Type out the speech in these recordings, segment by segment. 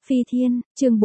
Phi Thiên, chương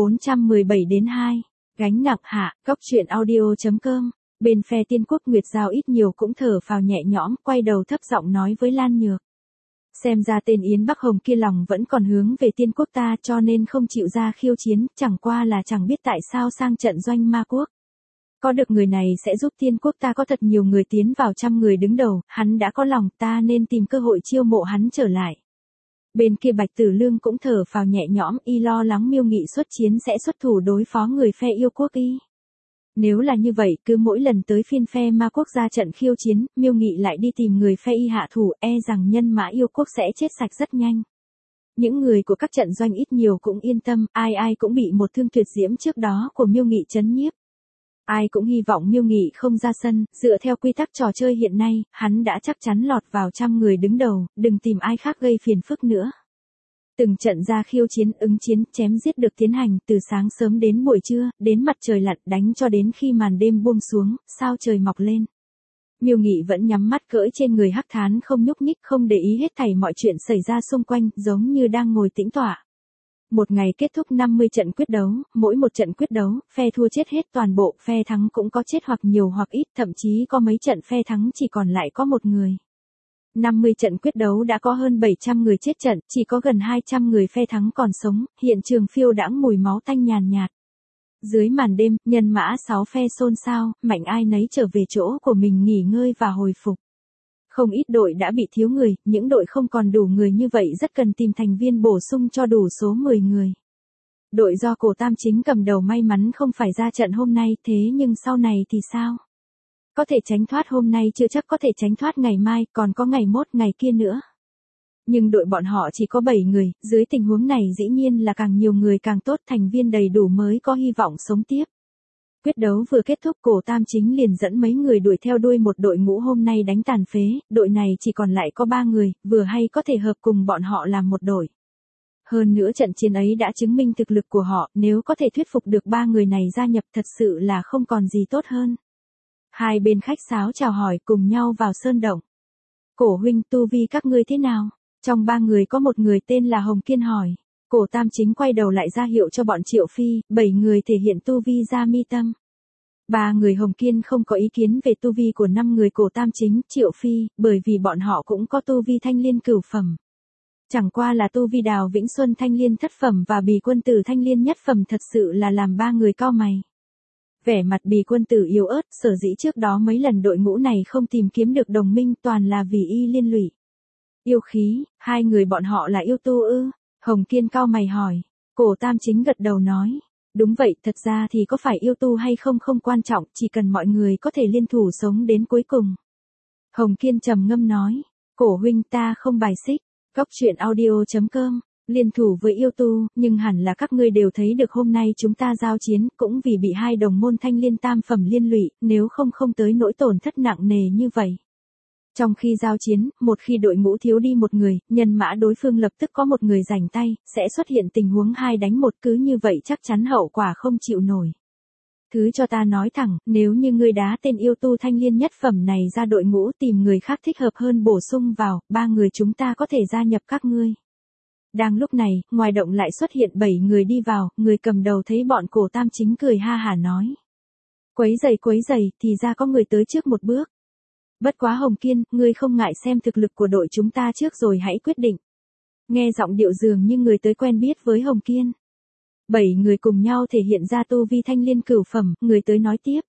417-2, gánh nặng hạ, góc truyện audio.com. Bên phe Tiên Quốc Nguyệt Giao ít nhiều cũng thở phào nhẹ nhõm, quay đầu thấp giọng nói với Lan Nhược. Xem ra tên Yến Bắc Hồng kia lòng vẫn còn hướng về Tiên Quốc ta, cho nên không chịu ra khiêu chiến, chẳng qua là chẳng biết tại sao sang trận doanh ma quốc. Có được người này sẽ giúp Tiên Quốc ta có thật nhiều người tiến vào 100 người đứng đầu, hắn đã có lòng, ta nên tìm cơ hội chiêu mộ hắn trở lại. Bên kia Bạch Tử Lương cũng thở phào nhẹ nhõm, y lo lắng Miêu Nghị xuất chiến sẽ xuất thủ đối phó người phe yêu quốc y. Nếu là như vậy, cứ mỗi lần tới phiên phe ma quốc ra trận khiêu chiến, Miêu Nghị lại đi tìm người phe y hạ thủ, e rằng nhân mã yêu quốc sẽ chết sạch rất nhanh. Những người của các trận doanh ít nhiều cũng yên tâm, ai ai cũng bị một thương tuyệt diễm trước đó của Miêu Nghị trấn nhiếp. Ai cũng hy vọng Miêu Nghị không ra sân, dựa theo quy tắc trò chơi hiện nay, hắn đã chắc chắn lọt vào 100 người đứng đầu, đừng tìm ai khác gây phiền phức nữa. Từng trận ra khiêu chiến ứng chiến, chém giết được tiến hành từ sáng sớm đến buổi trưa, đến mặt trời lặn đánh cho đến khi màn đêm buông xuống, sao trời mọc lên. Miêu Nghị vẫn nhắm mắt cưỡi trên người Hắc Thán không nhúc nhích, không để ý hết thảy mọi chuyện xảy ra xung quanh, giống như đang ngồi tĩnh tọa. Một ngày kết thúc 50 trận quyết đấu, mỗi một trận quyết đấu, phe thua chết hết toàn bộ, phe thắng cũng có chết hoặc nhiều hoặc ít, thậm chí có mấy trận phe thắng chỉ còn lại có một người. 50 trận quyết đấu đã có hơn 700 người chết trận, chỉ có gần 200 người phe thắng còn sống, hiện trường phiêu đãng mùi máu tanh nhàn nhạt. Dưới màn đêm, nhân mã 6 phe xôn xao, mạnh ai nấy trở về chỗ của mình nghỉ ngơi và hồi phục. Không ít đội đã bị thiếu người, những đội không còn đủ người như vậy rất cần tìm thành viên bổ sung cho đủ số 10 người. Đội do Cổ Tam Chính cầm đầu may mắn không phải ra trận hôm nay, thế nhưng sau này thì sao? Có thể tránh thoát hôm nay chưa chắc có thể tránh thoát ngày mai, còn có ngày mốt ngày kia nữa. Nhưng đội bọn họ chỉ có 7 người, dưới tình huống này dĩ nhiên là càng nhiều người càng tốt, thành viên đầy đủ mới có hy vọng sống tiếp. Quyết đấu vừa kết thúc, Cổ Tam Chính liền dẫn mấy người đuổi theo đuôi một đội ngũ hôm nay đánh tàn phế, đội này chỉ còn lại có 3 người, vừa hay có thể hợp cùng bọn họ làm một đội. Hơn nữa trận chiến ấy đã chứng minh thực lực của họ, nếu có thể thuyết phục được 3 người này gia nhập thật sự là không còn gì tốt hơn. Hai bên khách sáo chào hỏi cùng nhau vào sơn động. Cổ huynh, tu vi các ngươi thế nào? Trong 3 người có một người tên là Hồng Kiên hỏi. Cổ Tam Chính quay đầu lại ra hiệu cho bọn Triệu Phi, 7 người thể hiện tu vi ra mi tâm. 3 người Hồng Kiên không có ý kiến về tu vi của 5 người Cổ Tam Chính, Triệu Phi, bởi vì bọn họ cũng có tu vi thanh liên cửu phẩm. Chẳng qua là tu vi Đào Vĩnh Xuân thanh liên thất phẩm và Bì Quân Tử thanh liên nhất phẩm thật sự là làm 3 người cau mày. Vẻ mặt Bì Quân Tử yếu ớt, sở dĩ trước đó mấy lần đội ngũ này không tìm kiếm được đồng minh toàn là vì y liên lụy. Yêu khí, 2 người bọn họ là yêu tu ư? Hồng Kiên cau mày hỏi. Cổ Tam Chính gật đầu nói. Đúng vậy, thật ra thì có phải yêu tu hay không không quan trọng, chỉ cần mọi người có thể liên thủ sống đến cuối cùng. Hồng Kiên trầm ngâm nói. Cổ huynh, ta không bài xích. Góc truyện audio.com. Liên thủ với yêu tu, nhưng hẳn là các ngươi đều thấy được hôm nay chúng ta giao chiến, cũng vì bị 2 đồng môn thanh liên tam phẩm liên lụy, nếu không tới nỗi tổn thất nặng nề như vậy. Trong khi giao chiến, một khi đội ngũ thiếu đi một người, nhân mã đối phương lập tức có một người rảnh tay, sẽ xuất hiện tình huống 2 đánh 1, cứ như vậy chắc chắn hậu quả không chịu nổi. Thứ cho ta nói thẳng, nếu như ngươi đá tên yêu tu thanh liên nhất phẩm này ra đội ngũ tìm người khác thích hợp hơn bổ sung vào, 3 người chúng ta có thể gia nhập các ngươi. Đang lúc này, ngoài động lại xuất hiện 7 người đi vào, người cầm đầu thấy bọn Cổ Tam Chính cười ha hả nói. Quấy giày, thì ra có người tới trước một bước. Bất quá Hồng Kiên, ngươi không ngại xem thực lực của đội chúng ta trước rồi hãy quyết định. Nghe giọng điệu dường như người tới quen biết với Hồng Kiên. 7 người cùng nhau thể hiện ra tu vi thanh liên cửu phẩm, người tới nói tiếp.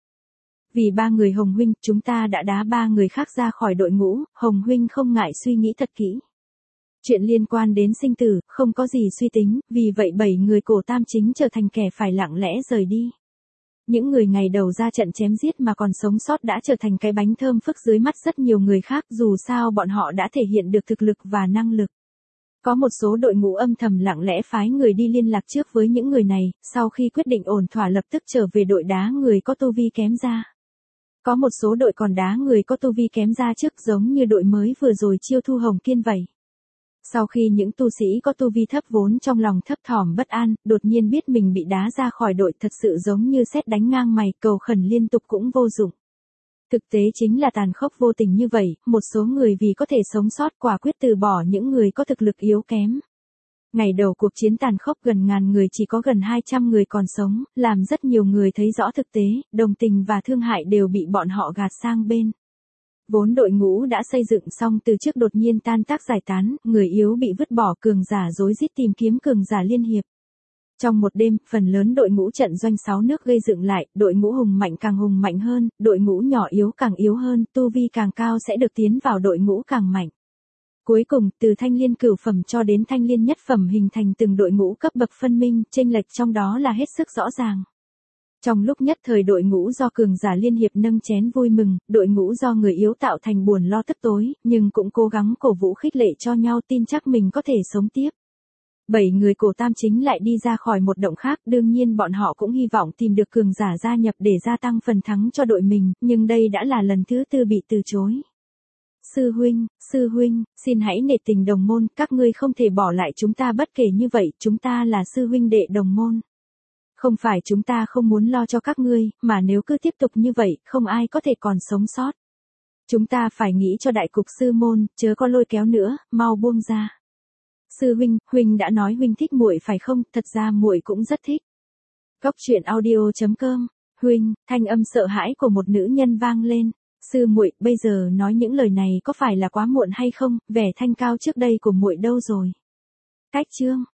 Vì 3 người Hồng huynh, chúng ta đã đá 3 người khác ra khỏi đội ngũ, Hồng huynh không ngại suy nghĩ thật kỹ. Chuyện liên quan đến sinh tử, không có gì suy tính, vì vậy 7 người Cổ Tam Chính trở thành kẻ phải lặng lẽ rời đi. Những người ngày đầu ra trận chém giết mà còn sống sót đã trở thành cái bánh thơm phức dưới mắt rất nhiều người khác, dù sao bọn họ đã thể hiện được thực lực và năng lực. Có một số đội ngũ âm thầm lặng lẽ phái người đi liên lạc trước với những người này, sau khi quyết định ổn thỏa lập tức trở về đội đá người có tu vi kém ra. Có một số đội còn đá người có tu vi kém ra trước, giống như đội mới vừa rồi chiêu thu Hồng Kiên vậy. Sau khi những tu sĩ có tu vi thấp vốn trong lòng thấp thỏm bất an, đột nhiên biết mình bị đá ra khỏi đội thật sự giống như sét đánh ngang mày, cầu khẩn liên tục cũng vô dụng. Thực tế chính là tàn khốc vô tình như vậy, một số người vì có thể sống sót quả quyết từ bỏ những người có thực lực yếu kém. Ngày đầu cuộc chiến tàn khốc gần ngàn người chỉ có gần 200 người còn sống, làm rất nhiều người thấy rõ thực tế, đồng tình và thương hại đều bị bọn họ gạt sang bên. Vốn đội ngũ đã xây dựng xong từ trước đột nhiên tan tác giải tán, người yếu bị vứt bỏ, cường giả rối rít tìm kiếm cường giả liên hiệp. Trong một đêm, phần lớn đội ngũ trận doanh 6 nước gây dựng lại, đội ngũ hùng mạnh càng hùng mạnh hơn, đội ngũ nhỏ yếu càng yếu hơn, tu vi càng cao sẽ được tiến vào đội ngũ càng mạnh. Cuối cùng, từ thanh liên cửu phẩm cho đến thanh liên nhất phẩm hình thành từng đội ngũ cấp bậc phân minh, chênh lệch trong đó là hết sức rõ ràng. Trong lúc nhất thời đội ngũ do cường giả liên hiệp nâng chén vui mừng, đội ngũ do người yếu tạo thành buồn lo tức tối, nhưng cũng cố gắng cổ vũ khích lệ cho nhau, tin chắc mình có thể sống tiếp. 7 người cổ tam chính lại đi ra khỏi một động khác, đương nhiên bọn họ cũng hy vọng tìm được cường giả gia nhập để gia tăng phần thắng cho đội mình, nhưng đây đã là lần thứ 4 bị từ chối. Sư huynh, xin hãy nể tình đồng môn, các ngươi không thể bỏ lại chúng ta bất kể như vậy, chúng ta là sư huynh đệ đồng môn. Không phải chúng ta không muốn lo cho các ngươi, mà nếu cứ tiếp tục như vậy, không ai có thể còn sống sót. Chúng ta phải nghĩ cho đại cục sư môn, chớ có lôi kéo nữa, mau buông ra. Sư huynh đã nói huynh thích muội phải không? Thật ra muội cũng rất thích. Cóc truyện audio.com. Huynh, thanh âm sợ hãi của một nữ nhân vang lên. Sư muội, bây giờ nói những lời này có phải là quá muộn hay không? Vẻ thanh cao trước đây của muội đâu rồi? Cách chương